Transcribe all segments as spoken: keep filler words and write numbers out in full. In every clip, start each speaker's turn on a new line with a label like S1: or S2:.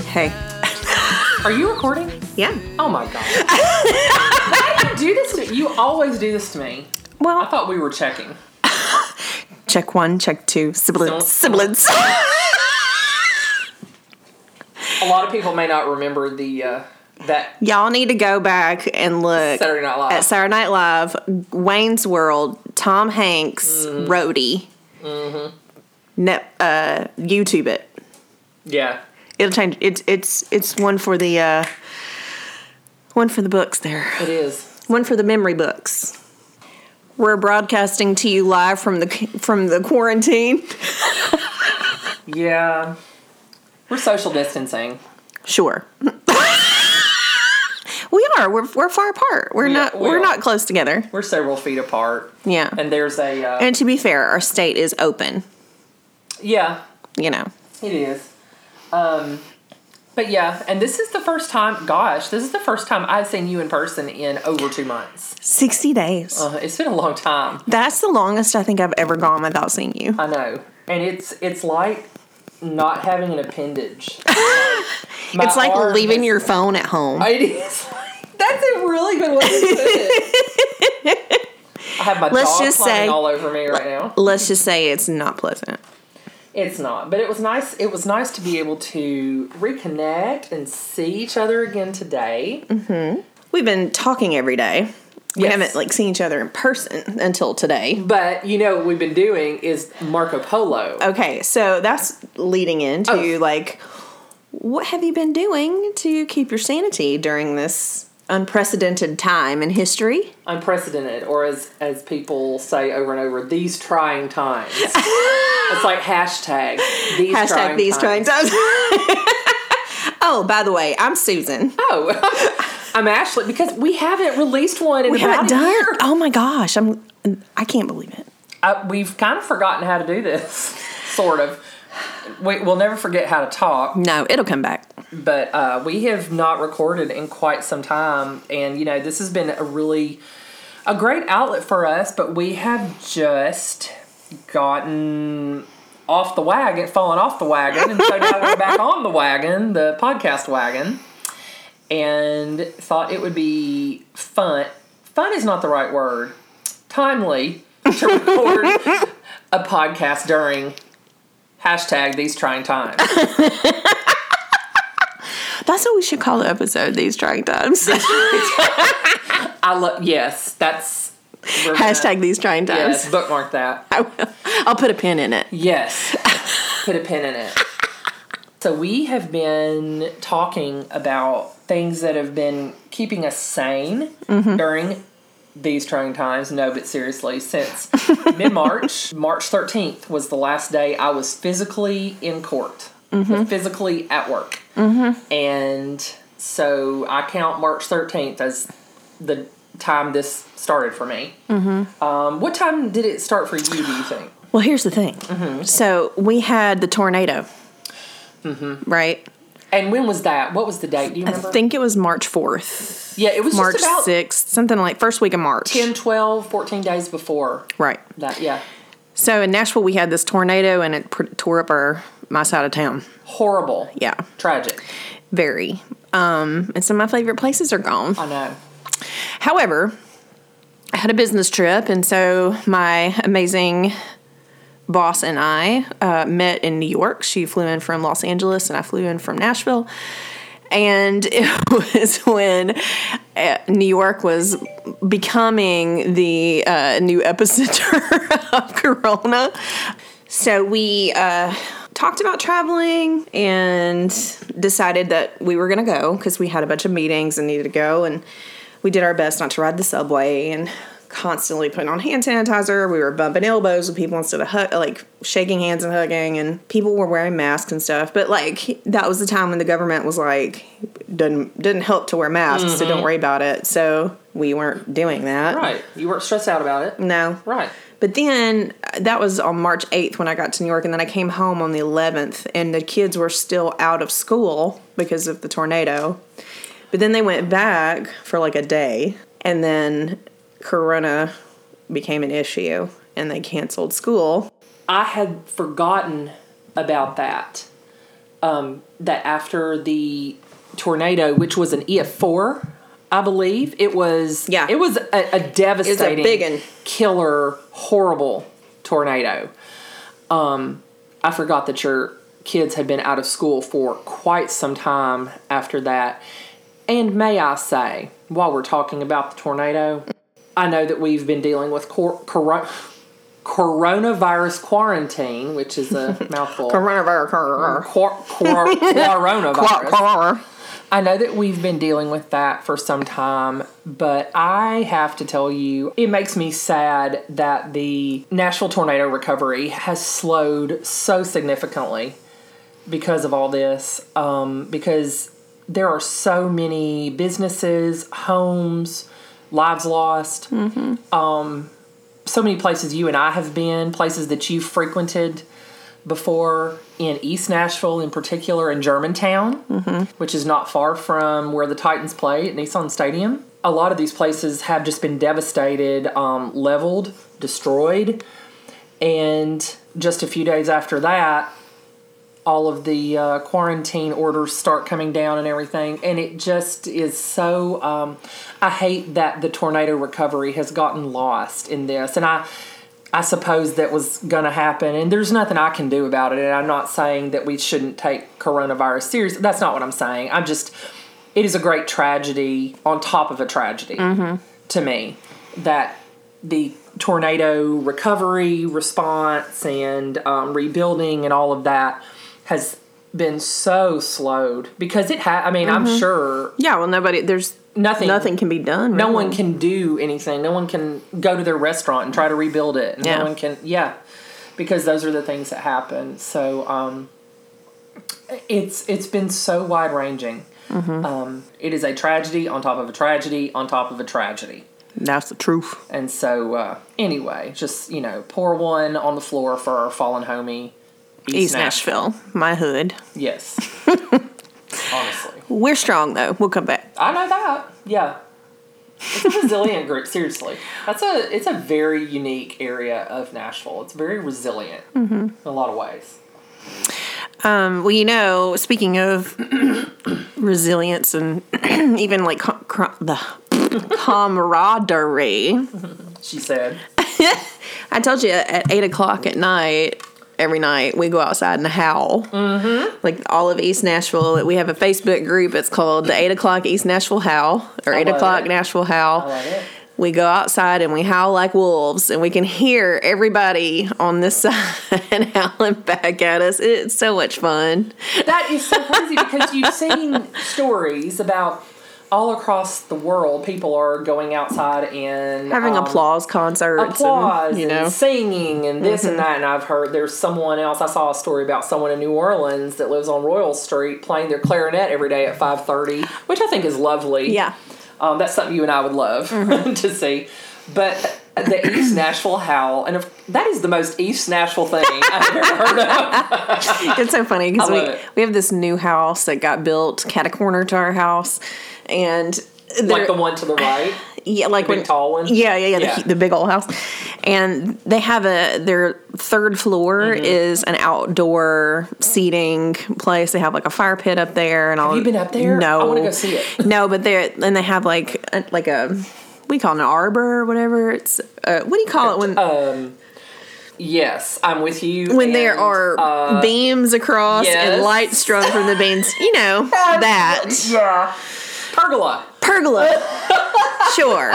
S1: Hey.
S2: Are you recording?
S1: Yeah.
S2: Oh my god. Why do you do this to You always do this to me.
S1: Well,
S2: I thought we were checking.
S1: check one, check two, siblings. Siblings.
S2: A lot of people may not remember the uh, that
S1: Y'all need to go back and look
S2: Saturday Night Live.
S1: at Saturday Night Live, Wayne's World, Tom Hanks, mm-hmm. Rhodey. Mm-hmm. Net, uh, YouTube it.
S2: Yeah.
S1: It'll change. It's it's it's one for the uh, one for the books there.
S2: It is.
S1: One for the memory books. We're broadcasting to you live from the from the quarantine.
S2: Yeah. We're social distancing.
S1: Sure. We are. We're we're far apart. We're
S2: Yeah,
S1: not
S2: we
S1: we're
S2: are.
S1: not close together.
S2: We're several feet apart.
S1: Yeah.
S2: And there's a uh,
S1: And to be fair, our state is open.
S2: yeah,
S1: You know.
S2: it is. Um, but yeah, and this is the first time. Gosh, this is the first time I've seen you in person in over two months.
S1: Sixty days.
S2: Uh, it's been a long time.
S1: That's the longest I think I've ever gone without seeing you.
S2: I know, and it's it's like not having an appendage. My
S1: It's like
S2: arm
S1: leaving
S2: is-
S1: your phone at home.
S2: It is. That's a really good way to put it. I have my
S1: Let's
S2: dog
S1: just
S2: climbing
S1: say-
S2: all over me right now.
S1: Let's just say it's not pleasant.
S2: It's not, but it was nice. It was nice to be able to reconnect and see each other again today.
S1: Mm-hmm. We've been talking every day. We
S2: Yes.
S1: haven't like seen each other in person until today.
S2: But you know what we've been doing is Marco Polo.
S1: Okay, so that's leading into
S2: Oh.
S1: like, what have you been doing to keep your sanity during this unprecedented time in history?
S2: Unprecedented, or as as people say over and over, these trying times. It's like hashtag these
S1: Hashtag
S2: trying
S1: these
S2: times.
S1: trying times. Oh, by the way, I'm Susan.
S2: Oh, I'm Ashley, because we haven't released one in
S1: We
S2: about
S1: haven't
S2: a
S1: done.
S2: year.
S1: Oh my gosh, I'm. I can't believe it.
S2: Uh, we've kind of forgotten how to do this, sort of. We, we'll never forget how to talk,
S1: No, it'll come back.
S2: but uh, we have not recorded in quite some time, and you know this has been a really a great outlet for us. But we have just gotten off the wagon, fallen off the wagon, and so now we're back on the wagon, the podcast wagon, and thought it would be fun. Fun is not the right word. Timely to record a podcast during hashtag these trying times.
S1: That's what we should call the episode. These trying times.
S2: I love. Yes, that's we're
S1: Hashtag
S2: gonna-
S1: these trying times.
S2: Yes, bookmark that.
S1: I will. I'll put a pin in it.
S2: Yes, put a pin in it. So we have been talking about things that have been keeping us sane
S1: Mm-hmm.
S2: during these trying times. No, but seriously, since mid-March, March thirteenth was the last day I was physically in court,
S1: Mm-hmm.
S2: physically at work. Mm-hmm. And so I count March thirteenth as the time this started for me. Mm-hmm. Um, what time did it start for you, do you think?
S1: Well, here's the thing.
S2: Mm-hmm.
S1: So we had the tornado,
S2: Mm-hmm.
S1: right?
S2: And when was that? What was the date? Do you
S1: I
S2: remember?
S1: think it was March fourth.
S2: Yeah, it was
S1: March
S2: just about
S1: sixth, something like first week of March.
S2: ten, twelve, fourteen days before
S1: Right.
S2: that. Yeah.
S1: So in Nashville, we had this tornado, and it pr- tore up our my side of town.
S2: Horrible.
S1: Yeah,
S2: Tragic.
S1: very. Um, and some of my favorite places are gone.
S2: I know.
S1: However, I had a business trip, and so my amazing boss and I uh, met in New York. She flew in from Los Angeles, and I flew in from Nashville. And it was when uh, New York was becoming the uh, new epicenter of Corona. So we uh, talked about traveling and decided that we were going to go because we had a bunch of meetings and needed to go. And we did our best not to ride the subway and constantly putting on hand sanitizer. We were bumping elbows with people instead of hug, like shaking hands and hugging, and people were wearing masks and stuff. But like that was the time when the government was like, didn't didn't help to wear masks,
S2: Mm-hmm.
S1: so don't worry about it. So we weren't doing that.
S2: Right. You weren't stressed out about it.
S1: No.
S2: Right.
S1: But then that was on March eighth when I got to New York, and then I came home on the eleventh, and the kids were still out of school because of the tornado. But then they went back for like a day, and then Corona became an issue, and they canceled school.
S2: I had forgotten about that. um, that after the tornado, which was an E F four, I believe, it was,
S1: yeah.
S2: it was a, a devastating,
S1: big one.
S2: killer, horrible tornado. Um, I forgot that your kids had been out of school for quite some time after that. And may I say, while we're talking about the tornado, I know that we've been dealing with cor- cor- coronavirus quarantine, which is a mouthful.
S1: Coronavirus.
S2: Quar- quar- coronavirus. I know that we've been dealing with that for some time, but I have to tell you, it makes me sad that the Nashville tornado recovery has slowed so significantly because of all this. Um, because there are so many businesses, homes, lives lost. Mm-hmm. Um, so many places you and I have been, places that you've frequented before, in East Nashville in particular, in Germantown, mm-hmm. which is not far from where the Titans play at Nissan Stadium. A lot of these places have just been devastated, um, leveled, destroyed. And just a few days after that, all of the uh, quarantine orders start coming down and everything. And it just is so... Um, I hate that the tornado recovery has gotten lost in this. And I... I suppose that was going to happen, and there's nothing I can do about it, and I'm not saying that we shouldn't take coronavirus seriously. That's not what I'm saying. I'm just, it is a great tragedy on top of a tragedy mm-hmm. to me, that the tornado recovery, response, and um, rebuilding and all of that has been so slowed, because it ha- I mean, mm-hmm. I'm sure...
S1: Yeah, well, nobody, there's... Nothing Nothing can be done.
S2: No
S1: really.
S2: one can do anything. No one can go to their restaurant and try to rebuild it. And
S1: yeah.
S2: No one can, yeah, because those are the things that happen. So um, it's it's been so wide ranging. Mm-hmm. Um, it is a tragedy on top of a tragedy on top of a tragedy.
S1: That's the truth.
S2: And so uh, anyway, just, you know, pour one on the floor for our fallen homie, East,
S1: East
S2: Nashville.
S1: Nashville, my hood.
S2: Yes. Honestly.
S1: We're strong, though. We'll come back.
S2: I know that. Yeah. It's a resilient group, seriously. That's a it's a very unique area of Nashville. It's very resilient mm-hmm. in a lot of ways.
S1: Um, well, you know, speaking of resilience and even like com- com- the camaraderie.
S2: She said.
S1: I told you at eight o'clock at night, every night we go outside and howl. Mm-hmm. Like all of East Nashville. We have a Facebook group. It's called the eight o'clock East Nashville Howl, or eight o'clock it. Nashville Howl.
S2: I love it.
S1: We go outside and we howl like wolves, and we can hear everybody on this side howling back at us. It's so much fun.
S2: That is so crazy, because you've seen stories about all across the world, people are going outside and
S1: having um, applause concerts,
S2: applause,
S1: and, you know,
S2: and singing and this
S1: mm-hmm.
S2: and that. And I've heard there's someone else. I saw a story about someone in New Orleans that lives on Royal Street playing their clarinet every day at five thirty, which I think is lovely.
S1: Yeah,
S2: um, that's something you and I would love mm-hmm. to see. But the East Nashville Howl, and if, that is the most East Nashville thing I've ever heard of.
S1: It's so funny because we, we have this new house that got built cat a corner to our house, and
S2: like the one to the right,
S1: yeah, like
S2: the big
S1: when,
S2: tall one,
S1: yeah, yeah, yeah,
S2: yeah.
S1: The, the big old house, and they have a their third floor mm-hmm. is an outdoor seating place. They have like a fire pit up there, and all.
S2: Have you been up there?
S1: No,
S2: I want to go see it.
S1: No, but they and they have like a, like a. We call it an arbor or whatever. It's uh, what do you call it when?
S2: Um, yes, I'm with you.
S1: When
S2: and,
S1: there are
S2: uh,
S1: beams across
S2: yes.
S1: and lights strung from the beams, you know that.
S2: Yeah, pergola.
S1: Pergola. Sure.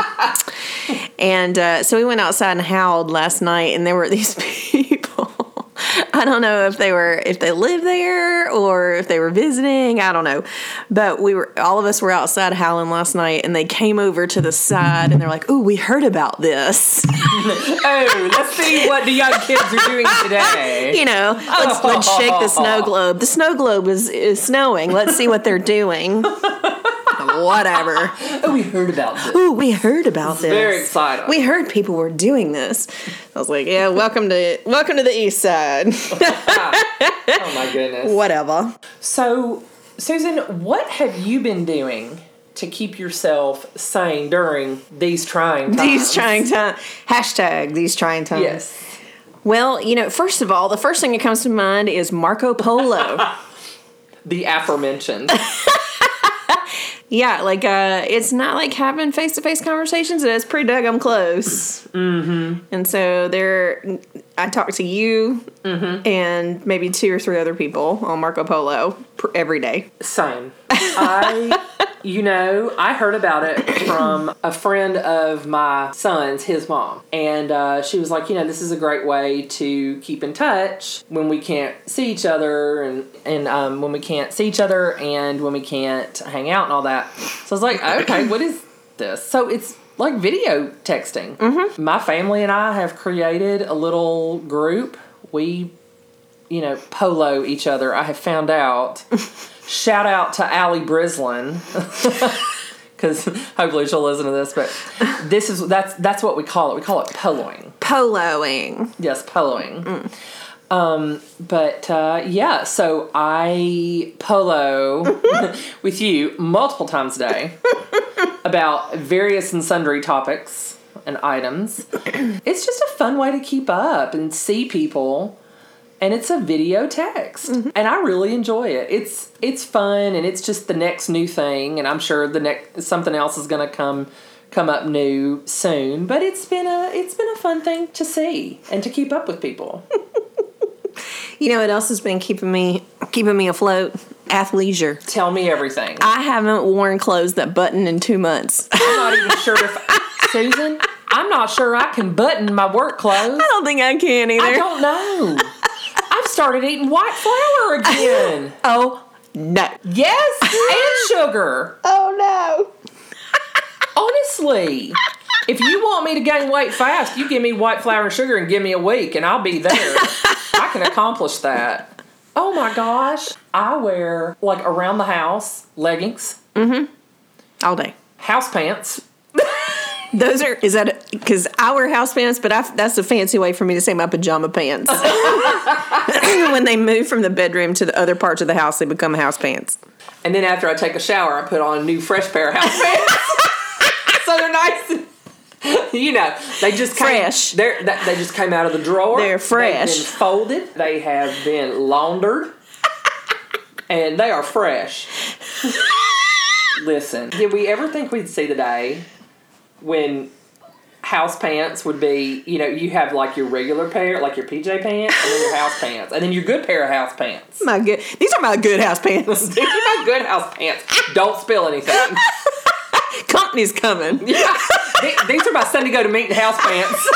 S1: And uh, so we went outside and howled last night, and there were these people. I don't know if they were if they live there or if they were visiting. I don't know, but we were all of us were outside howling last night, and they came over to the side and they're like, "Ooh, we heard about this."
S2: Oh, let's see what the young kids are doing today.
S1: You know, let's, oh. let's shake the snow globe. The snow globe is is snowing. Let's see what they're doing. Whatever.
S2: Oh, we heard about this.
S1: Ooh, we heard about this.
S2: Very exciting.
S1: We heard people were doing this. I was like, yeah, welcome to welcome to the East Side.
S2: Oh my goodness.
S1: Whatever.
S2: So, Susan, what have you been doing to keep yourself sane during these trying times?
S1: These trying times. Hashtag these trying times.
S2: Yes.
S1: Well, you know, first of all, the first thing that comes to mind is Marco Polo.
S2: the aforementioned.
S1: Yeah, like, uh, it's not like having face-to-face conversations. It's pretty daggum close. Mm-hmm. And so there, I talk to you mm-hmm. and maybe two or three other people on Marco Polo every day.
S2: Same. I, you know, I heard about it from a friend of my son's, his mom. And uh, she was like, you know, this is a great way to keep in touch when we can't see each other and, and um, when we can't see each other and when we can't hang out and all that. So I was like, okay, what is this? So it's like video texting. Mm-hmm. My family and I have created a little group. We, you know, polo each other. I have found out. Shout out to Allie Brislin, because hopefully she'll listen to this. But this is that's that's what we call it. We call it poloing.
S1: Poloing.
S2: Yes, poloing. Mm. Um, but uh, yeah, so I polo with you multiple times a day about various and sundry topics and items. It's just a fun way to keep up and see people. And it's a video text. Mm-hmm. And I really enjoy it. It's it's fun and it's just the next new thing, and I'm sure the next something else is going to come come up new soon, but it's been a it's been a fun thing to see and to keep up with people.
S1: You know what else has been keeping me keeping me afloat? Athleisure.
S2: Tell me everything.
S1: I haven't worn clothes that button in two months.
S2: I'm not even sure if Susan, I'm not sure I can button my work clothes.
S1: I don't think I can either.
S2: I don't know. I've started eating white flour again.
S1: Oh, no.
S2: Yes, and sugar.
S1: Oh, no.
S2: Honestly, if you want me to gain weight fast, you give me white flour and sugar and give me a week, and I'll be there. I can accomplish that. Oh, my gosh. I wear, like, around the house, leggings.
S1: Mm-hmm. All day.
S2: House pants.
S1: Those are, is that, because I wear house pants, but I, that's a fancy way for me to say my pajama pants. When they move from the bedroom to the other parts of the house, they become house pants.
S2: And then after I take a shower, I put on a new fresh pair of house pants. So they're nice. You know, they just came,
S1: fresh.
S2: They're, they just came out of the drawer.
S1: They're fresh.
S2: They've been folded. They have been laundered. And they are fresh. Listen, did we ever think we'd see the day when house pants would be, you know, you have like your regular pair, like your P J pants, and then your house pants, and then your good pair of house pants.
S1: My good, these are my good house pants.
S2: These are my good house pants. Don't spill anything.
S1: Company's coming.
S2: Yeah, these are my Sunday go to meeting house pants.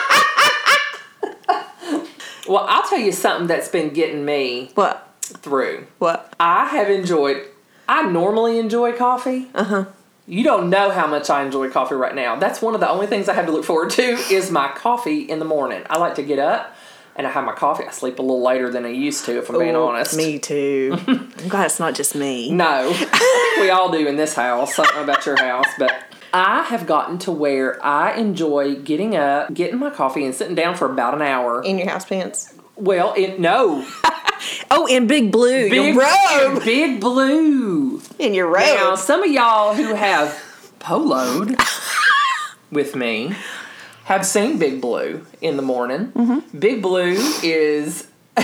S2: Well, I'll tell you something that's been getting me
S1: what
S2: through.
S1: What
S2: I have enjoyed. I normally enjoy coffee. Uh huh. You don't know how much I enjoy coffee right now. That's one of the only things I have to look forward to is my coffee in the morning. I like to get up and I have my coffee. I sleep a little later than I used to, if I'm being
S1: Ooh,
S2: honest.
S1: Me too. I'm glad it's not just me.
S2: No. We all do in this house. I don't know about your house, but I have gotten to where I enjoy getting up, getting my coffee, and sitting down for about an hour.
S1: In your house pants?
S2: Well, it, no.
S1: Oh, in Big Blue,
S2: Big,
S1: your robe.
S2: Big Blue.
S1: In your robe.
S2: Now, some of y'all who have poloed with me have seen Big Blue in the morning. Mm-hmm. Big Blue is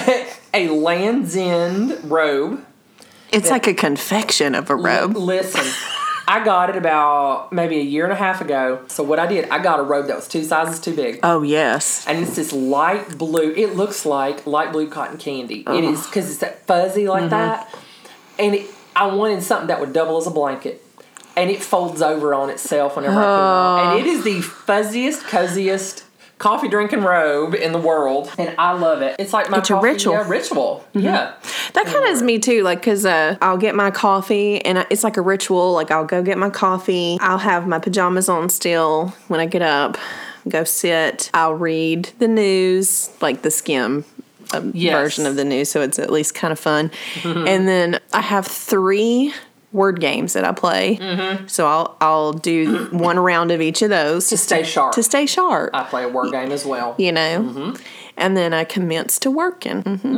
S2: a Land's End robe.
S1: It's that, like a confection of a robe.
S2: L- listen, I got it about maybe a year and a half ago. So what I did, I got a robe that was two sizes too big.
S1: Oh, yes.
S2: And it's this light blue. It looks like light blue cotton candy. Oh. It is, because it's that fuzzy like mm-hmm. that. And it, I wanted something that would double as a blanket. And it folds over on itself whenever oh. I put it on. And it is the fuzziest, coziest coffee drinking robe in the world. And I love it. It's like my
S1: it's
S2: coffee,
S1: a ritual.
S2: Yeah, ritual. Mm-hmm. Yeah.
S1: That kind of is me too. Like, because uh, I'll get my coffee and it's like a ritual. Like, I'll go get my coffee. I'll have my pajamas on still when I get up. Go sit. I'll read the news, like the skim um, yes. version of the news. So it's at least kind of fun. Mm-hmm. And then I have three word games that I play. Mm-hmm. So I'll I'll do one round of each of those
S2: to stay sharp.
S1: To stay sharp.
S2: I play a word game as well.
S1: You know,
S2: mm-hmm.
S1: and then I commence to working. Mm-hmm.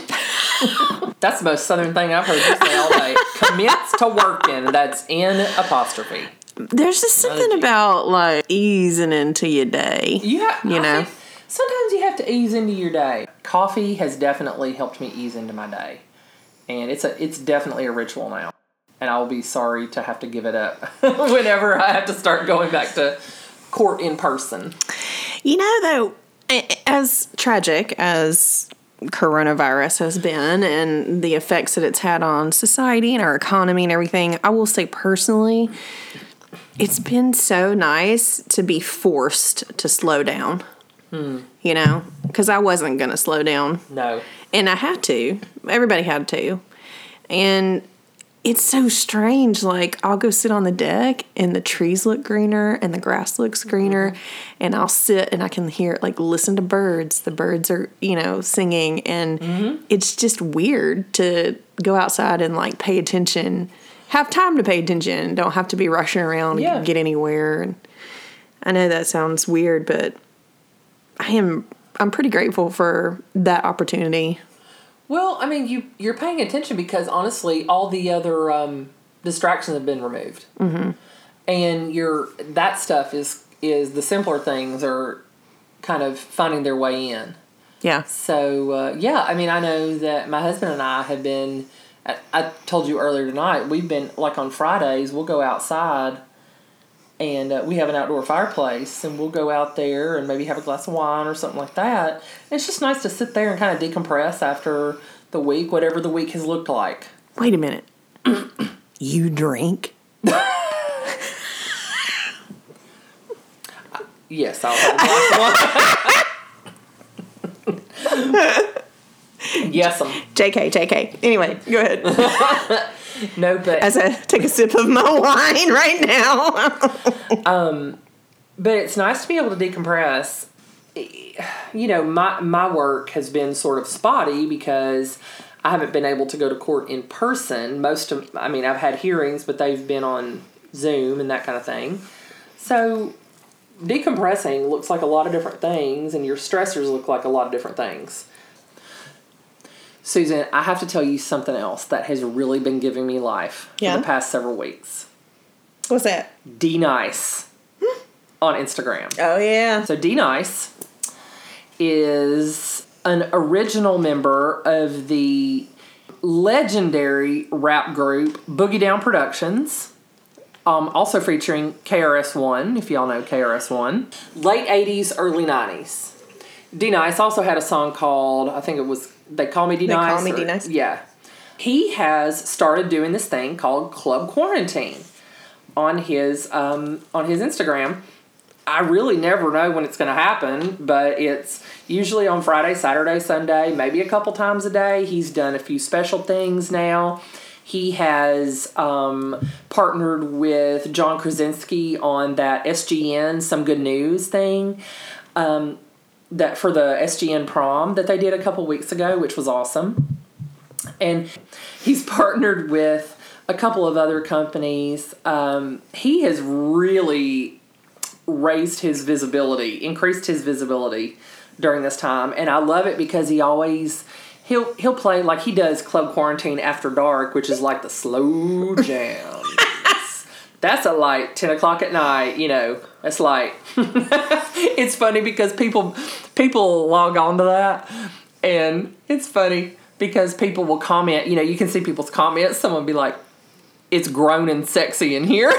S2: Mm-hmm. That's the most Southern thing I've heard you say all day. Commence to working. That's in apostrophe.
S1: There's just something about like easing into your day.
S2: Yeah,
S1: you
S2: I
S1: know.
S2: think sometimes you have to ease into your day. Coffee has definitely helped me ease into my day. and it's a it's definitely a ritual now. And I'll be sorry to have to give it up whenever I have to start going back to court in person.
S1: You know, though, as tragic as coronavirus has been and the effects that it's had on society and our economy and everything, I will say personally, it's been so nice to be forced to slow down. Hmm. You know, because I wasn't going to slow down.
S2: No.
S1: And I had to. Everybody had to. And it's so strange. Like, I'll go sit on the deck and the trees look greener and the grass looks greener. Mm-hmm. And I'll sit and I can hear, like, listen to birds. The birds are, you know, singing. And mm-hmm. it's just weird to go outside and, like, pay attention. Have time to pay attention. Don't have to be rushing around yeah. to get anywhere. And I know that sounds weird, but I am, I'm pretty grateful for that opportunity.
S2: Well, I mean, you, you're paying attention because, honestly, all the other um, distractions have been removed. Mm-hmm. And you're, that stuff is, is the simpler things are kind of finding their way in.
S1: Yeah.
S2: So, uh, yeah, I mean, I know that my husband and I have been, I, I told you earlier tonight, we've been, like on Fridays, we'll go outside and uh, we have an outdoor fireplace and we'll go out there and maybe have a glass of wine or something like that. And it's just nice to sit there and kind of decompress after the week, whatever the week has looked like.
S1: Wait a minute. You drink?
S2: Yes, I'll have a glass of wine. Yes, I'm.
S1: J K, J K. Anyway, go ahead.
S2: No, but
S1: as I take a sip of my wine right now.
S2: um, but it's nice to be able to decompress. You know, my my work has been sort of spotty because I haven't been able to go to court in person. Most of, I mean, I've had hearings, but they've been on Zoom and that kind of thing. So decompressing looks like a lot of different things, and your stressors look like a lot of different things. Susan, I have to tell you something else that has really been giving me life yeah. for the past several weeks.
S1: What's that?
S2: D Nice on Instagram.
S1: Oh, yeah.
S2: So D Nice is an original member of the legendary rap group Boogie Down Productions, um, also featuring K R S One, if y'all know K R S One. Late eighties, early nineties. D Nice also had a song called, I think it was They Call Me D Nice.
S1: They Call Me D Nice?
S2: Yeah. He has started doing this thing called Club Quarantine on his um, on his Instagram. I really never know when it's going to happen, but it's usually on Friday, Saturday, Sunday, maybe a couple times a day. He's done a few special things now. He has um, partnered with John Krasinski on that S G N Some Good News thing. Um that for the S G N prom that they did a couple weeks ago, which was awesome. And he's partnered with a couple of other companies. Um, he has really raised his visibility, increased his visibility during this time. And I love it because he always, he'll he'll play like he does Club Quarantine After Dark, which is like the slow jam. That's at like ten o'clock at night, you know. It's like, it's funny because people people log on to that. And it's funny because people will comment, you know, you can see people's comments. Someone will be like, it's grown and sexy in here.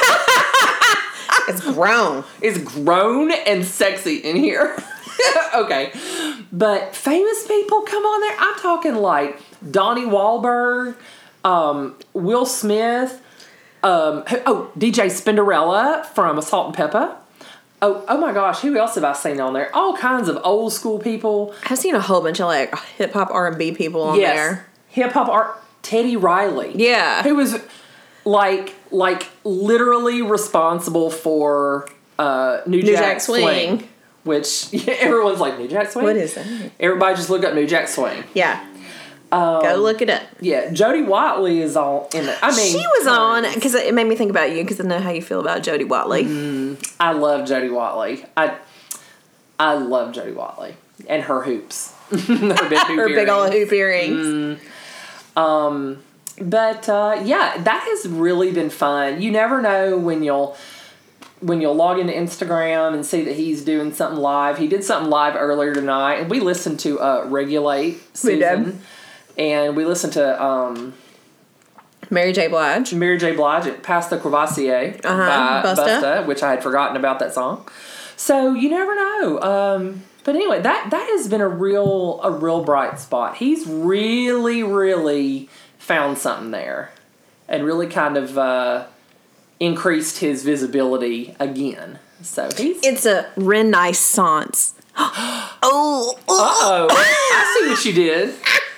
S1: It's grown.
S2: It's grown and sexy in here. Okay. But famous people come on there. I'm talking like Donnie Wahlberg, um, Will Smith, Um, oh, D J Spinderella from Salt and Pepper. Oh, oh my gosh, who else have I seen on there? All kinds of old school people.
S1: I've seen a whole bunch of like hip hop R and B people on yes. there.
S2: Hip hop art. Teddy Riley.
S1: Yeah.
S2: Who was like like literally responsible for uh, New, New Jack, Jack Swing. Swing. Which yeah, everyone's like, New Jack Swing?
S1: What is that?
S2: Everybody just look up New Jack Swing.
S1: Yeah. Um, Go look it up.
S2: Yeah, Jody Watley is all in it. I mean,
S1: she was on because it made me think about you because I know how you feel about Jody Watley.
S2: Mm, I love Jody Watley. I I love Jody Watley and her hoops, her big, hoop
S1: her big old hoop earrings.
S2: Mm. Um, but uh, yeah, that has really been fun. You never know when you'll when you'll log into Instagram and see that he's doing something live. He did something live earlier tonight, and we listened to uh, Regulate Susan.
S1: We did.
S2: and we listened to um,
S1: Mary J. Blige.
S2: Mary J. Blige at Pass the Crevassier
S1: Uh-huh.
S2: by
S1: Busta.
S2: Busta, which I had forgotten about that song. So you never know. Um, but anyway, that that has been a real a real bright spot. He's really, really found something there, and really kind of uh, increased his visibility again. So he's
S1: It's a renaissance. oh,
S2: Uh-oh. I see what you did.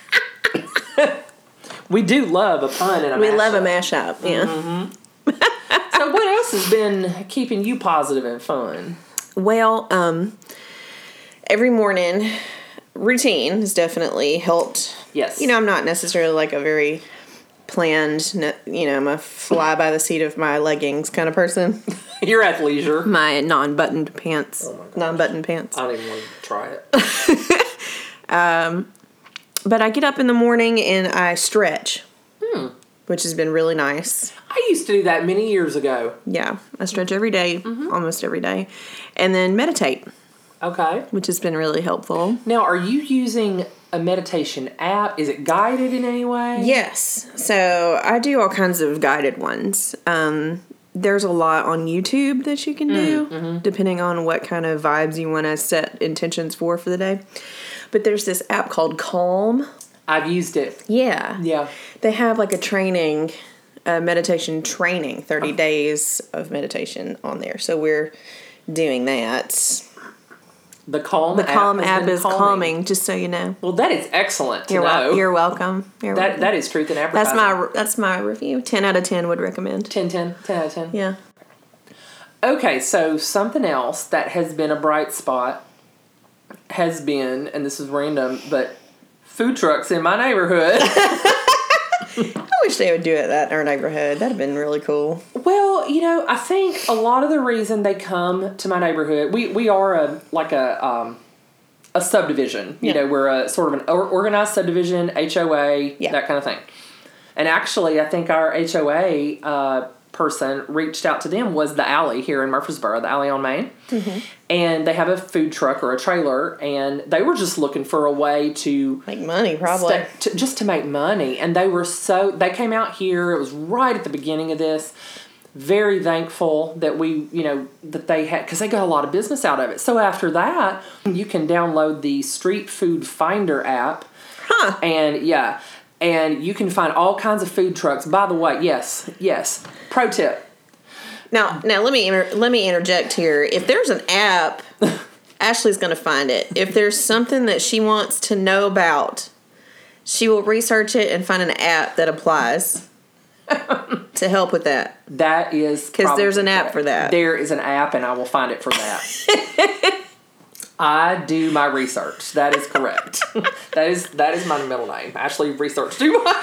S2: We do love a pun and a
S1: we
S2: mashup.
S1: love a mashup. Yeah.
S2: Mm-hmm. So what else has been keeping you positive and fun?
S1: Well, um, every morning routine has definitely helped.
S2: Yes.
S1: You know, I'm not necessarily like a very planned, you know, I'm a fly by the seat of my leggings kind of person.
S2: You're athleisure.
S1: My non-buttoned pants.
S2: Oh my gosh.
S1: Non-buttoned pants.
S2: I don't even want to try it.
S1: But I get up in the morning and I stretch,
S2: Hmm.
S1: which has been really nice.
S2: I used to do that many years ago.
S1: Yeah, I stretch every day,
S2: Mm-hmm.
S1: almost every day. And then meditate,
S2: Okay.
S1: which has been really helpful.
S2: Now, are you using a meditation app? Is it guided in any way?
S1: Yes. So I do all kinds of guided ones. Um, there's a lot on YouTube that you can do,
S2: mm-hmm.
S1: depending on what kind of vibes you want to set intentions for for the day. But there's this app called Calm.
S2: I've used it.
S1: Yeah.
S2: Yeah.
S1: They have like a training, a meditation training, thirty days of meditation on there. So we're doing that.
S2: The Calm
S1: The Calm
S2: app,
S1: app
S2: has been
S1: is
S2: calming.
S1: calming, just so you know.
S2: Well, that is excellent to
S1: You're,
S2: know.
S1: wel- you're welcome. You're
S2: that
S1: welcome.
S2: that is truth in
S1: That's
S2: advertising.
S1: my that's my review. ten out of ten would recommend.
S2: ten, ten, ten out of ten.
S1: Yeah.
S2: Okay, so something else that has been a bright spot has been, and this is random, but food trucks in my neighborhood.
S1: I wish they would do it that in our neighborhood. That'd have been really cool.
S2: Well, you know, I think a lot of the reason they come to my neighborhood, we, we are a like a um, a subdivision. You
S1: Yeah.
S2: know, we're a sort of an or- organized subdivision, H O A,
S1: Yeah.
S2: that kind of thing. And actually, I think our H O A uh, person reached out to them was the Alley here in Murfreesboro, the Alley on Main.
S1: Mm-hmm.
S2: And they have a food truck or a trailer, and they were just looking for a way to
S1: Make money, probably.
S2: sta- to, just to make money. And they were so, they came out here, it was right at the beginning of this. Very thankful that we, you know, that they had, because they got a lot of business out of it. So after that, you can download the Street Food Finder app.
S1: Huh.
S2: And yeah, and you can find all kinds of food trucks. By the way, yes, yes. Pro tip.
S1: Now, now let me inter- let me interject here. If there's an app, Ashley's going to find it. If there's something that she wants to know about, she will research it and find an app that applies to help with that.
S2: That is
S1: Because there's an
S2: probably
S1: app
S2: correct.
S1: for that.
S2: There is an app, and I will find it for that. I do my research. That is correct. that is that is my middle name. Ashley Research. Do my.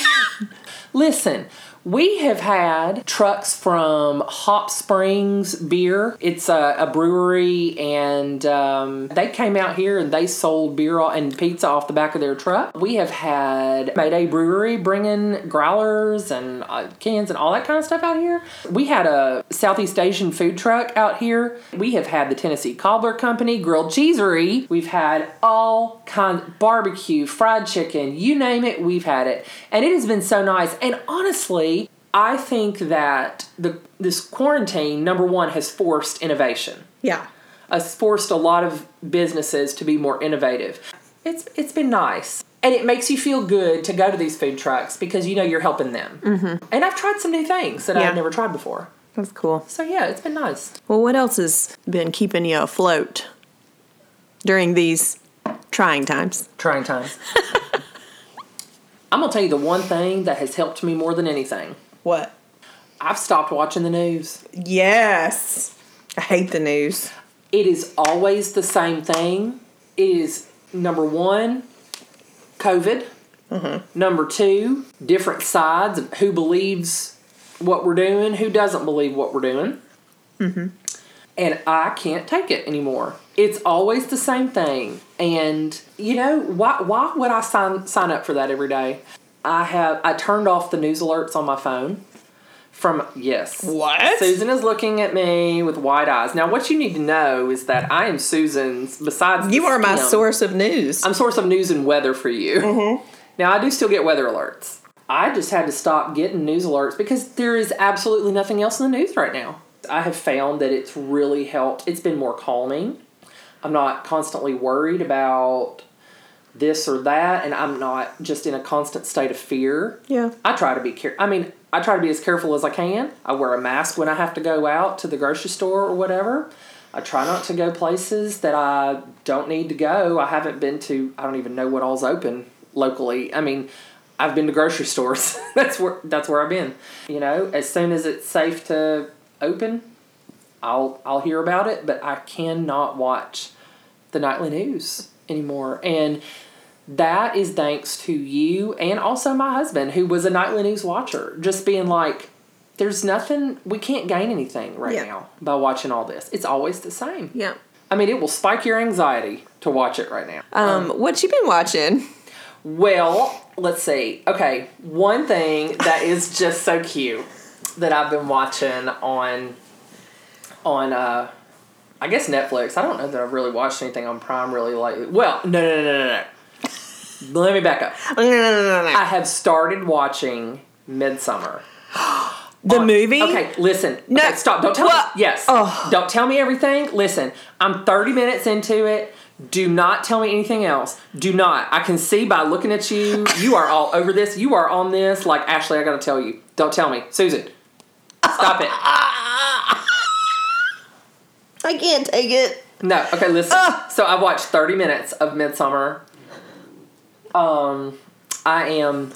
S2: Listen. We have had trucks from Hop Springs Beer. It's a, a brewery, and um, they came out here and they sold beer and pizza off the back of their truck. We have had Mayday Brewery bringing growlers and uh, cans and all that kind of stuff out here. We had a Southeast Asian food truck out here. We have had the Tennessee Cobbler Company, Grilled Cheesery. We've had all kinds, barbecue, fried chicken, you name it, we've had it. And it has been so nice. And honestly, I think that the this quarantine, number one, has forced innovation.
S1: Yeah.
S2: Has forced a lot of businesses to be more innovative. It's it's been nice. And it makes you feel good to go to these food trucks because you know you're helping them. Mm-hmm. And I've tried some new things that
S1: Yeah.
S2: I've never tried before.
S1: That's cool.
S2: So yeah, it's been nice.
S1: Well, what else has been keeping you afloat during these trying times?
S2: Trying times. I'm going to tell you the one thing that has helped me more than anything.
S1: What?
S2: I've stopped watching the news.
S1: Yes. I hate the news.
S2: It is always the same thing. It is, number one, COVID. Mm-hmm. Number two, different sides of who believes what we're doing, who doesn't believe what we're doing. Mm-hmm. And I can't take it anymore. It's always the same thing. And, you know, why why would I sign sign up for that every day? I have I turned off the news alerts on my phone. From, yes.
S1: What?
S2: Susan is looking at me with wide eyes. Now, what you need to know is that I am Susan's, besides
S1: You
S2: the
S1: are my
S2: stem,
S1: source of news.
S2: I'm source of news and weather for you. Mm-hmm. Now, I do still get weather alerts. I just had to stop getting news alerts because there is absolutely nothing else in the news right now. I have found that it's really helped. It's been more calming. I'm not constantly worried about this or that, and I'm not just in a constant state of fear.
S1: Yeah.
S2: I try to be careful. I mean, I try to be as careful as I can. I wear a mask when I have to go out to the grocery store or whatever. I try not to go places that I don't need to go. I haven't been to, I don't even know what all's open locally. I mean, I've been to grocery stores. that's where that's where I've been. You know, as soon as it's safe to open, I'll I'll hear about it, but I cannot watch the nightly news anymore. And that is thanks to you and also my husband, who was a nightly news watcher, just being like, there's nothing, we can't gain anything right yeah. now by watching all this. It's always the same.
S1: Yeah.
S2: I mean, it will spike your anxiety to watch it right now.
S1: Um, um what you been watching?
S2: Well, let's see. Okay, one thing that is just so cute that I've been watching on, on, uh, I guess Netflix. I don't know that I've really watched anything on Prime really lately. Well, no, no, no, no, no, no. Let me back up.
S1: No, no, no, no, no.
S2: I have started watching Midsommar.
S1: The
S2: on,
S1: movie?
S2: Okay, listen.
S1: No.
S2: Okay, stop. Don't tell
S1: what?
S2: me. Yes.
S1: Oh.
S2: Don't tell me everything. Listen, I'm thirty minutes into it. Do not tell me anything else. Do not. I can see by looking at you, you are all over this. You are on this. Like, Ashley, I got to tell you. Don't tell me. Susan, stop it.
S1: I can't take it.
S2: No. Okay, listen. Uh. So I watched thirty minutes of Midsommar. Um, I am...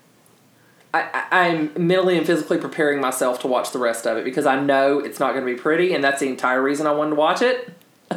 S2: I, I'm mentally and physically preparing myself to watch the rest of it because I know it's not going to be pretty, and that's the entire reason I wanted to watch it.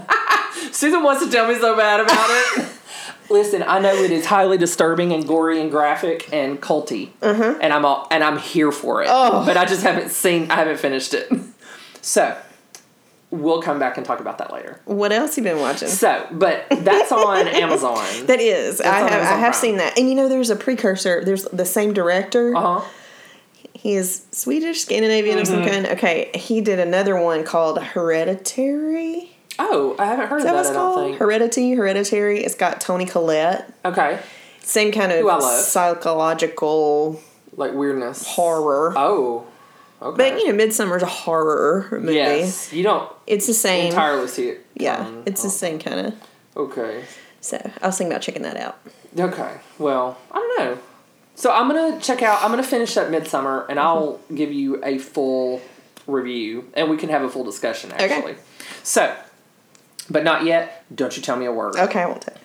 S2: Susan wants to tell me so bad about it. Listen, I know it is highly disturbing and gory and graphic and culty, uh-huh. and I'm all, and I'm here for it.
S1: Oh.
S2: But I just haven't seen, I haven't finished it. So we'll come back and talk about that later.
S1: What else you been watching?
S2: So, but that's on Amazon.
S1: That is.
S2: That's
S1: I have
S2: Amazon
S1: I have
S2: Prime.
S1: seen that. And you know, there's a precursor. There's the same director.
S2: Uh-huh.
S1: He is Swedish, Scandinavian, mm-hmm. of some kind. Okay, he did another one called Hereditary.
S2: Oh, I haven't heard
S1: Is
S2: of
S1: that,
S2: that,
S1: what
S2: I don't
S1: called?
S2: think.
S1: Heredity, Hereditary. It's got Toni Collette.
S2: Okay.
S1: Same kind
S2: Who I
S1: of
S2: love.
S1: psychological...
S2: Like weirdness.
S1: Horror.
S2: Oh. Okay.
S1: But, you know, Midsummer's a horror movie.
S2: Yes. You don't
S1: it's the same.
S2: entirely see it.
S1: Yeah,
S2: um,
S1: it's
S2: oh.
S1: the same kind of...
S2: Okay.
S1: So, I was thinking about checking that out.
S2: Okay. Well, I don't know. So I'm going to check out, I'm going to finish up Midsommar, and I'll mm-hmm. give you a full review, and we can have a full discussion, actually.
S1: Okay.
S2: So, but not yet. Don't you tell me a word.
S1: Okay, I won't tell.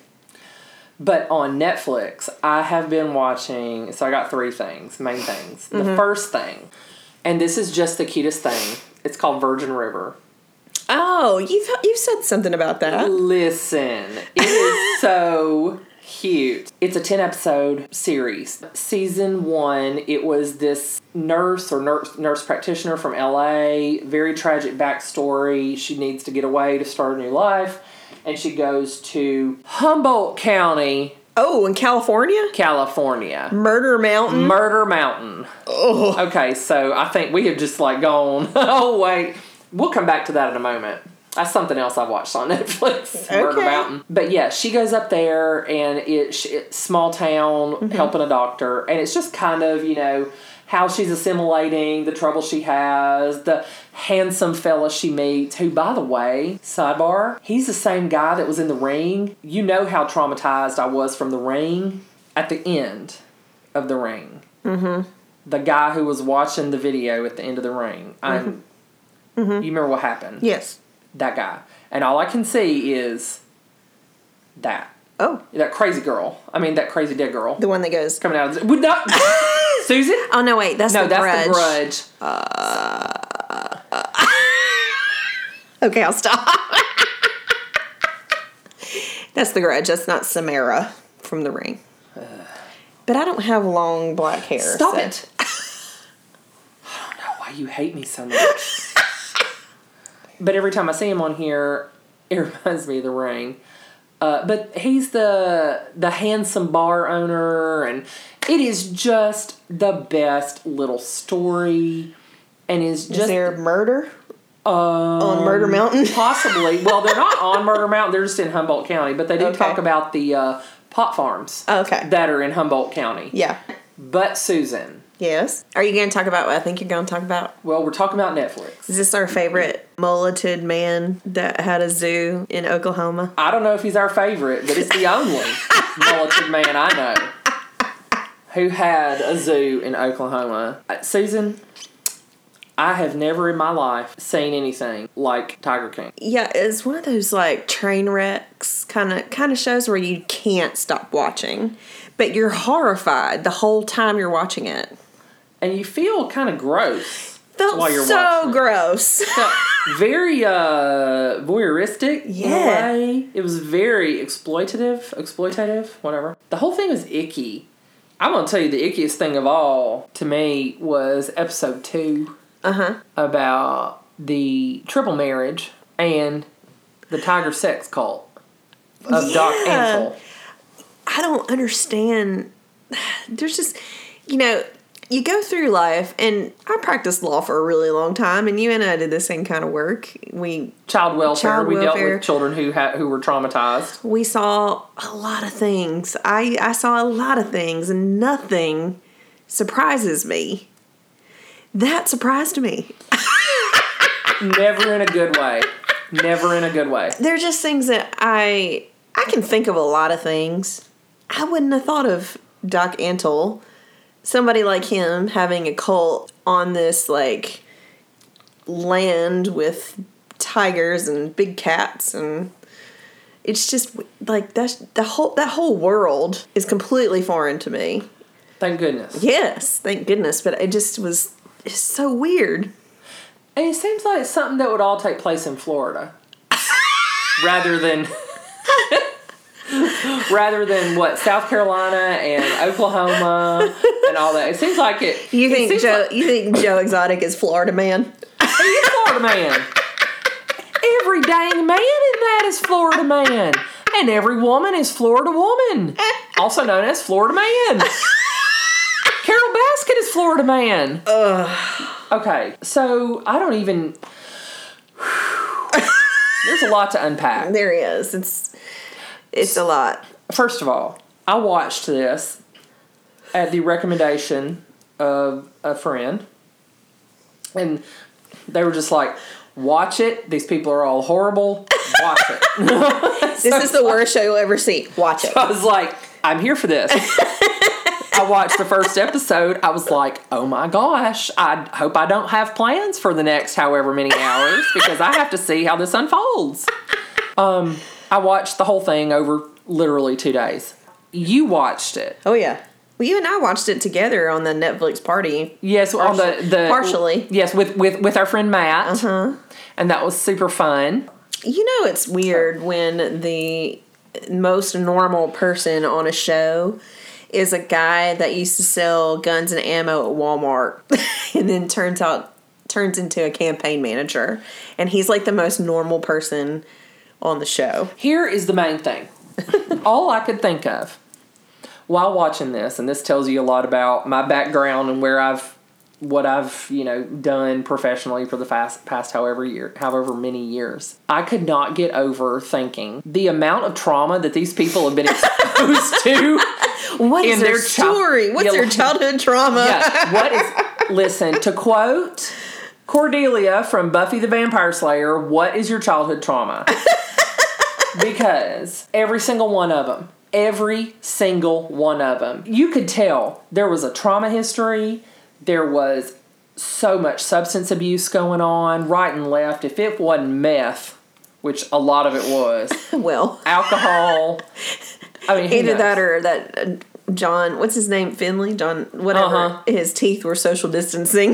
S2: But on Netflix, I have been watching, so I got three things, main things. The mm-hmm. first thing, and this is just the cutest thing, it's called Virgin River.
S1: Oh, you've, you've said something about that.
S2: Listen, it is so cute. It's a ten episode series. Season one, it was this nurse or nurse, nurse practitioner from L A. Very tragic backstory. She needs to get away to start a new life. And she goes to Humboldt County.
S1: Oh, in California?
S2: California.
S1: Murder Mountain?
S2: Murder Mountain.
S1: Oh.
S2: Okay, so I think we have just like gone, oh wait. We'll come back to that in a moment. That's something else I've watched on Netflix.
S1: Okay.
S2: Murder Mountain. But yeah, she goes up there and it's it, small town, mm-hmm. helping a doctor. And it's just kind of, you know, how she's assimilating, the trouble she has, the handsome fella she meets, who, by the way, sidebar, he's the same guy that was in The Ring. You know how traumatized I was from The Ring at the end of The Ring.
S1: Mm-hmm.
S2: The guy who was watching the video at the end of The Ring. I'm...
S1: Mm-hmm. Mm-hmm.
S2: You remember what happened?
S1: Yes.
S2: That guy. And all I can see is that.
S1: Oh.
S2: That crazy girl. I mean, that crazy dead girl.
S1: The one that goes...
S2: Coming out of... Would not... Susan?
S1: Oh, no, wait. That's
S2: no,
S1: the
S2: that's
S1: Grudge.
S2: the Grudge.
S1: Uh, uh, okay, I'll stop. That's the Grudge. That's not Samara from The Ring. Uh, but I don't have long black hair.
S2: Stop
S1: so.
S2: it. I don't know why you hate me so much. But every time I see him on here, it reminds me of The Ring. Uh, but he's the the handsome bar owner, and it is just the best little story. And is just
S1: is there murder
S2: um,
S1: on Murder Mountain?
S2: Possibly. Well, they're not on Murder Mountain; they're just in Humboldt County. But they do
S1: okay.
S2: talk about the uh, pot farms.
S1: Okay.
S2: That are in Humboldt County.
S1: Yeah.
S2: But Susan.
S1: Yes. Are you going to talk about what I think you're going to talk about?
S2: Well, we're talking about Netflix.
S1: Is this our favorite mulleted man that had a zoo in Oklahoma?
S2: I don't know if he's our favorite, but it's the only mulleted man I know who had a zoo in Oklahoma. Uh, Susan, I have never in my life seen anything like Tiger King.
S1: Yeah, it's one of those like train wrecks kind of kind of shows where you can't stop watching, but you're horrified the whole time you're watching it.
S2: And you feel kind of gross
S1: Felt
S2: while you're
S1: so
S2: watching it.
S1: gross.
S2: Felt very uh, voyeuristic
S1: Yeah.
S2: in a way. It was very exploitative, exploitative, whatever. The whole thing was icky. I'm going to tell you the ickiest thing of all to me was episode two.
S1: Uh-huh.
S2: About the triple marriage and the tiger sex cult of
S1: Yeah.
S2: Doc Antle.
S1: I don't understand. There's just, you know, you go through life, and I practiced law for a really long time, and you and I did the same kind of work. We
S2: Child welfare.
S1: Child
S2: we dealt
S1: welfare.
S2: with children who ha- who were traumatized.
S1: we saw a lot of things. I, I saw a lot of things, and nothing surprises me. That surprised me.
S2: Never in a good way. Never in a good way.
S1: They're just things that I I can think of a lot of things. I wouldn't have thought of Doc Antle, somebody like him having a cult on this like land with tigers and big cats, and it's just like that's the whole that whole world is completely foreign to me.
S2: Thank goodness.
S1: Yes, thank goodness, but it just was it's so weird.
S2: And it seems like something that would all take place in Florida. rather than rather than what, South Carolina and Oklahoma and all that. It seems like it.
S1: You
S2: it
S1: think
S2: seems
S1: Joe
S2: like,
S1: you think Joe Exotic is Florida man?
S2: he is Florida man. Every dang man in that is Florida man. And every woman is Florida woman. Also known as Florida man. Carol Baskin is Florida man.
S1: Ugh.
S2: Okay, so I don't even... There's a lot to unpack.
S1: There he is. It's it's a lot.
S2: First of all, I watched this at the recommendation of a friend. And they were just like, watch it. These people are all horrible. Watch it.
S1: This is the worst show you'll ever see. Watch it.
S2: I was like, I'm here for this. I watched the first episode. I was like, oh my gosh, I hope I don't have plans for the next however many hours because I have to see how this unfolds. Um, I watched the whole thing over literally two days. You watched it.
S1: Oh yeah. Well, you and I watched it together on the Netflix party.
S2: Yes, on the, the
S1: partially.
S2: Yes, with, with, with our friend Matt.
S1: Uh-huh.
S2: And that was super fun.
S1: You know it's weird when the most normal person on a show is a guy that used to sell guns and ammo at Walmart and then turns out turns into a campaign manager, and he's like the most normal person on the show.
S2: Here is the main thing. All I could think of while watching this, and this tells you a lot about my background and where I've what I've, you know, done professionally for the past, past however year, however many years. I could not get over thinking the amount of trauma that these people have been exposed to.
S1: What is
S2: in
S1: their,
S2: their
S1: story?
S2: Child-
S1: What's
S2: yeah,
S1: their childhood trauma?
S2: Yeah, what is... Listen, to quote Cordelia from Buffy the Vampire Slayer, what is your childhood trauma? Because every single one of them, every single one of them, you could tell there was a trauma history. There was so much substance abuse going on right and left. If it wasn't meth, which a lot of it was,
S1: Well,
S2: alcohol. I mean, who
S1: either
S2: knows?
S1: that or that uh, John, what's his name? Finley? John, whatever.
S2: Uh-huh.
S1: His teeth were social distancing.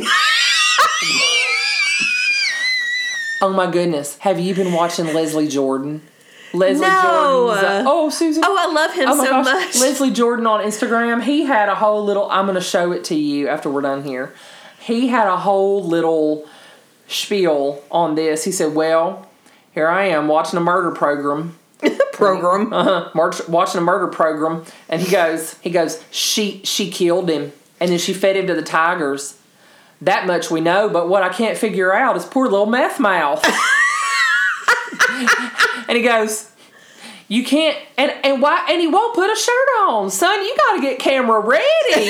S2: Oh my goodness. Have you been watching Leslie Jordan? Leslie
S1: No.
S2: Jordan's, uh, oh, Susan.
S1: Oh, I love him
S2: Oh my
S1: so
S2: gosh.
S1: much.
S2: Leslie Jordan on Instagram, he had a whole little, I'm going to show it to you after we're done here. He had a whole little spiel on this. He said, well, here I am watching a murder program.
S1: Program.
S2: Uh-huh. March, watching a murder program. And he goes, he goes, she, she killed him. And then she fed him to the tigers. That much we know, but what I can't figure out is poor little meth mouth. And he goes, You can't, and and why? And he won't put a shirt on, son. You got to get camera ready.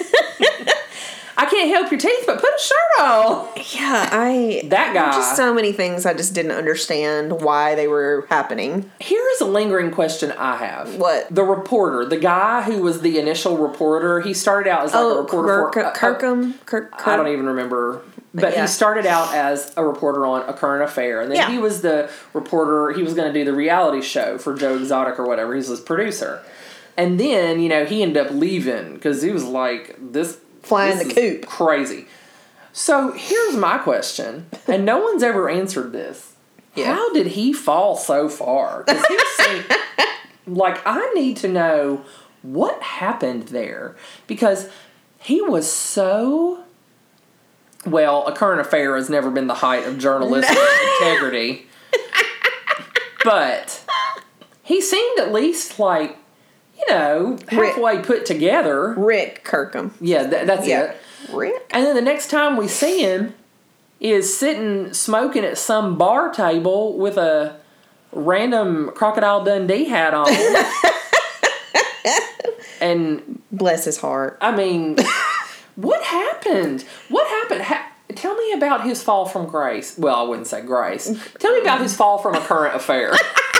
S2: I can't help your teeth, but put a shirt on.
S1: Yeah, I
S2: that guy.
S1: Just so many things I just didn't understand why they were happening.
S2: Here is a lingering question I have.
S1: What?
S2: The reporter, the guy who was the initial reporter, he started out as like
S1: oh,
S2: a reporter
S1: Kirk,
S2: for uh,
S1: Kirkham. Kirk, Kirk,
S2: I don't even remember. But yeah. He started out as a reporter on A Current Affair. And then yeah. he was the reporter. He was going to do the reality show for Joe Exotic or whatever. He was his producer. And then, you know, he ended up leaving because he was like, this...
S1: Flying
S2: this
S1: the coop.
S2: Crazy. So here's my question. And no one's ever answered this. Yeah. How did he fall so far? Because he was like, I need to know what happened there. Because he was so... Well, A Current Affair has never been the height of journalistic integrity. But he seemed at least like, you know, halfway Rick, put together.
S1: Rick Kirkham.
S2: Yeah, th- that's yeah. it.
S1: Rick.
S2: And then the next time we see him is sitting smoking at some bar table with a random Crocodile Dundee hat on. And
S1: bless his heart.
S2: I mean... What happened? What happened? Ha- tell me about his fall from grace. Well, I wouldn't say grace. Tell me about his fall from A Current Affair.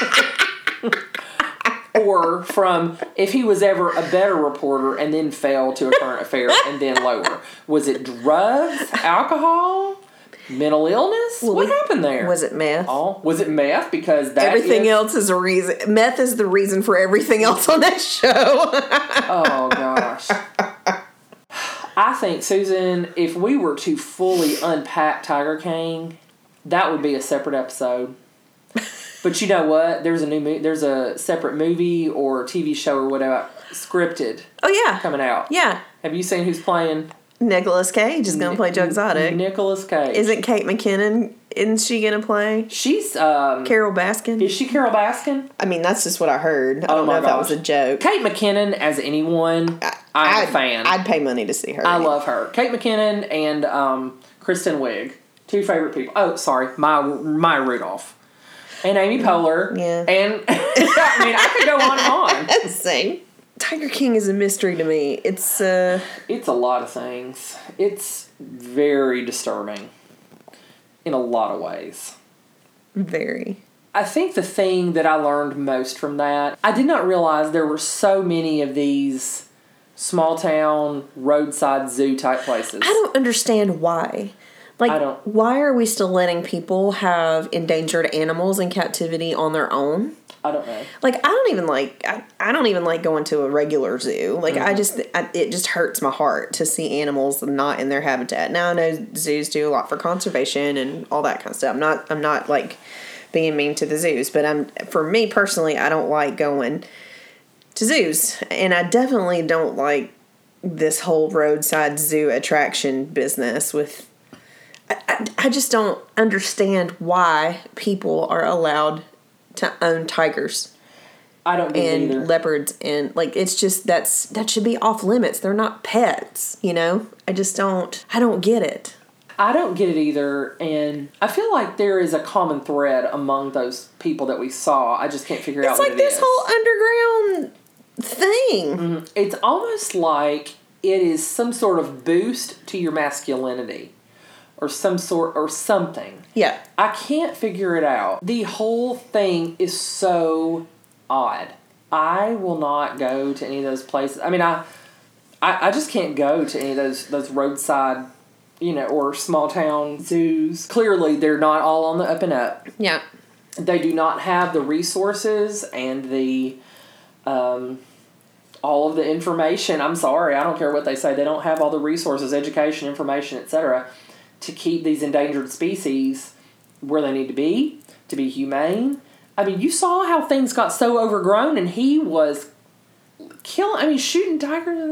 S2: Or from if he was ever a better reporter and then fell to A Current Affair and then lower. Was it drugs, alcohol, mental illness? Well, what we, happened there?
S1: Was it meth?
S2: Oh, was it meth? Because that
S1: everything
S2: is,
S1: else is a reason. Meth is the reason for everything else on that show.
S2: Oh, gosh. I think, Susan, if we were to fully unpack Tiger King, that would be a separate episode. But you know what? There's a new mo- there's a separate movie or T V show or whatever scripted.
S1: Oh yeah,
S2: coming out.
S1: Yeah.
S2: Have you seen who's playing?
S1: Nicolas Cage is going to play Joe Exotic.
S2: Nicolas Cage.
S1: Isn't Kate McKinnon? Isn't she going to play?
S2: She's um,
S1: Carol Baskin.
S2: Is she Carol Baskin?
S1: I mean, that's just what I heard. I oh don't know if gosh. that was a joke.
S2: Kate McKinnon, as anyone, I, I'm
S1: I'd,
S2: a fan.
S1: I'd pay money to see her.
S2: I love her. Kate McKinnon and um, Kristen Wiig, two favorite people. Oh, sorry, Maya, Maya Rudolph. And Amy Poehler.
S1: Yeah.
S2: And, I mean, I could go on and on.
S1: Same. Tiger King is a mystery to me. It's, uh...
S2: It's a lot of things. It's very disturbing. In a lot of ways.
S1: Very.
S2: I think the thing that I learned most from that, I did not realize there were so many of these small town, roadside zoo type places.
S1: I don't understand why. Like, I don't, why are we still letting people have endangered animals in captivity on their own?
S2: I don't know.
S1: Like, I don't even like, I, I don't even like going to a regular zoo. Like, mm-hmm. I just, I, it just hurts my heart to see animals not in their habitat. Now, I know zoos do a lot for conservation and all that kind of stuff. I'm not, I'm not, like, being mean to the zoos. But I'm, for me personally, I don't like going to zoos. And I definitely don't like this whole roadside zoo attraction business with... I, I, I just don't understand why people are allowed to own tigers.
S2: I don't get
S1: and
S2: it either.
S1: Leopards and like it's just that's that should be off limits. They're not pets, you know? I just don't I don't get it.
S2: I don't get it either, and I feel like there is a common thread among those people that we saw. I just can't figure
S1: it's
S2: out
S1: like
S2: what it is.
S1: It's like this whole underground thing.
S2: Mm-hmm. It's almost like it is some sort of boost to your masculinity. Or some sort, or something.
S1: Yeah.
S2: I can't figure it out. The whole thing is so odd. I will not go to any of those places. I mean, I, I, I just can't go to any of those those roadside, you know, or small town zoos. Clearly, they're not all on the up and up.
S1: Yeah.
S2: They do not have the resources and the, um, all of the information. I'm sorry, I don't care what they say. They don't have all the resources, education, information, et cetera, to keep these endangered species where they need to be, to be humane. I mean, you saw how things got so overgrown, and he was killing, I mean, shooting tigers.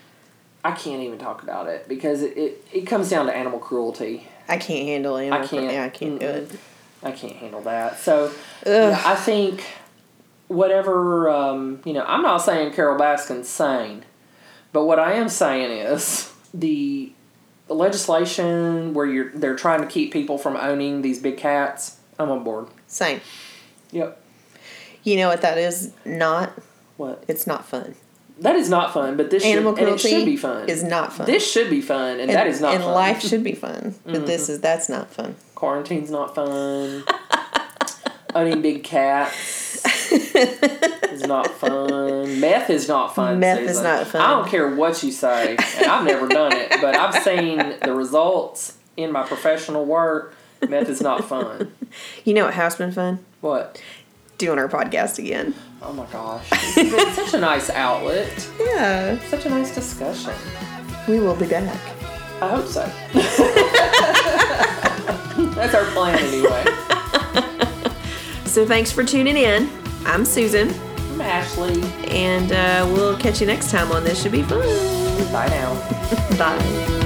S2: I can't even talk about it, because it, it, it comes down to animal cruelty.
S1: I can't handle it.
S2: I can't.
S1: Yeah, I can't do it.
S2: I can't handle that. So, yeah, I think whatever, um, you know, I'm not saying Carol Baskin's sane, but what I am saying is the... The legislation where you're they're trying to keep people from owning these big cats, I'm on board.
S1: Same.
S2: Yep.
S1: You know what that is not?
S2: What?
S1: It's not fun.
S2: That is not fun, but this
S1: Animal
S2: should, and it
S1: cruelty
S2: should be fun.
S1: is not fun.
S2: This should be fun, and, and that is not
S1: and
S2: fun.
S1: And life should be fun, but mm-hmm. this is that's not fun.
S2: Quarantine's not fun. Owning big cats is not fun. Meth is not fun.
S1: Meth
S2: Susan.
S1: is not fun.
S2: I don't care what you say, and I've never done it, but I've seen the results in my professional work. Meth is not fun.
S1: You know what has been fun?
S2: What?
S1: Doing our podcast again.
S2: Oh my gosh. It's been such a nice outlet.
S1: Yeah.
S2: Such a nice discussion.
S1: We will be back.
S2: I hope so. That's our plan anyway.
S1: So thanks for tuning in. I'm Susan.
S2: I'm Ashley.
S1: And uh, we'll catch you next time on This Should Be Fun.
S2: Bye now.
S1: Bye.